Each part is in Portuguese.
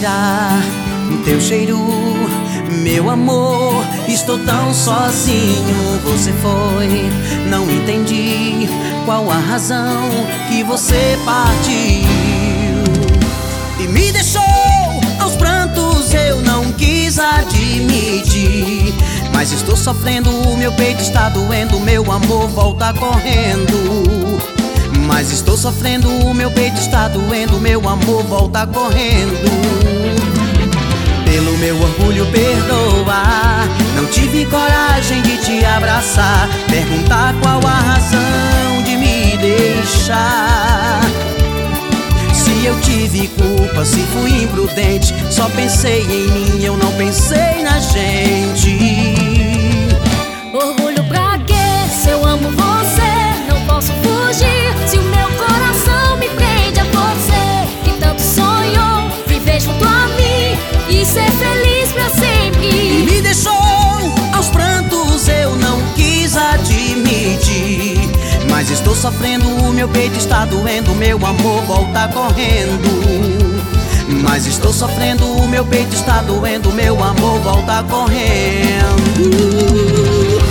respirar teu cheiro, meu amor. Estou tão sozinho, você foi. Não entendi qual a razão que você partiu e me deixou aos prantos. Eu não quis admitir, mas estou sofrendo, o meu peito está doendo. Meu amor, volta correndo. Mas estou sofrendo, o meu peito está doendo. Meu amor, volta correndo. Pelo meu orgulho, perdoa. Não tive coragem de te abraçar, perguntar qual a razão de me deixar. Se eu tive culpa, se fui imprudente, só pensei em mim, eu não pensei na gente. Orgulho pra quê? Se eu amo você, não posso fugir. Se o meu coração me prende a você, que tanto sonhou viver junto a mim e ser feliz pra sempre. E me deixou aos prantos, eu não quis admitir, mas estou sofrendo, o meu peito está doendo. Meu amor, volta correndo. Mas estou sofrendo, o meu peito está doendo. Meu amor, volta correndo.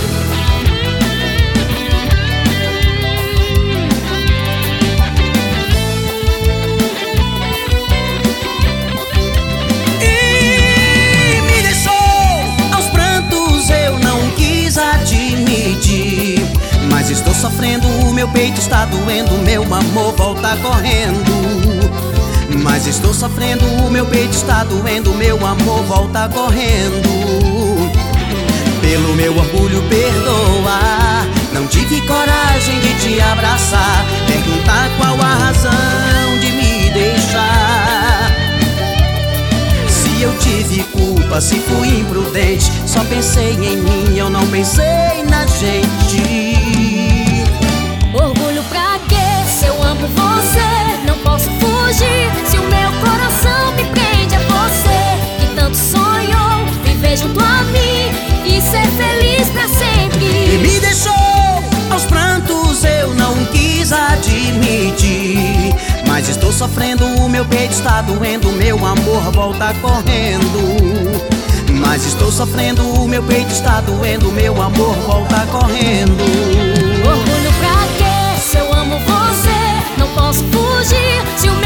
Mas estou sofrendo, o meu peito está doendo. Meu amor, volta correndo. Mas estou sofrendo, o meu peito está doendo. Meu amor, volta correndo. Pelo meu orgulho, perdoa. Não tive coragem de te abraçar, perguntar qual a razão de me deixar. Se eu tive culpa, se fui imprudente, só pensei em mim, eu não pensei na gente. Orgulho pra quê? Se eu amo você, não posso fugir. Se o meu coração me prende a você, que tanto sonhou viver junto a mim e ser feliz pra sempre. E me deixou aos prantos, eu não quis admitir, mas estou sofrendo, o meu peito está doendo. Meu amor, volta correndo. Mas estou sofrendo, o meu peito está doendo. Meu amor, volta correndo. Orgulho pra quê? Se eu amo você, não posso fugir. Se o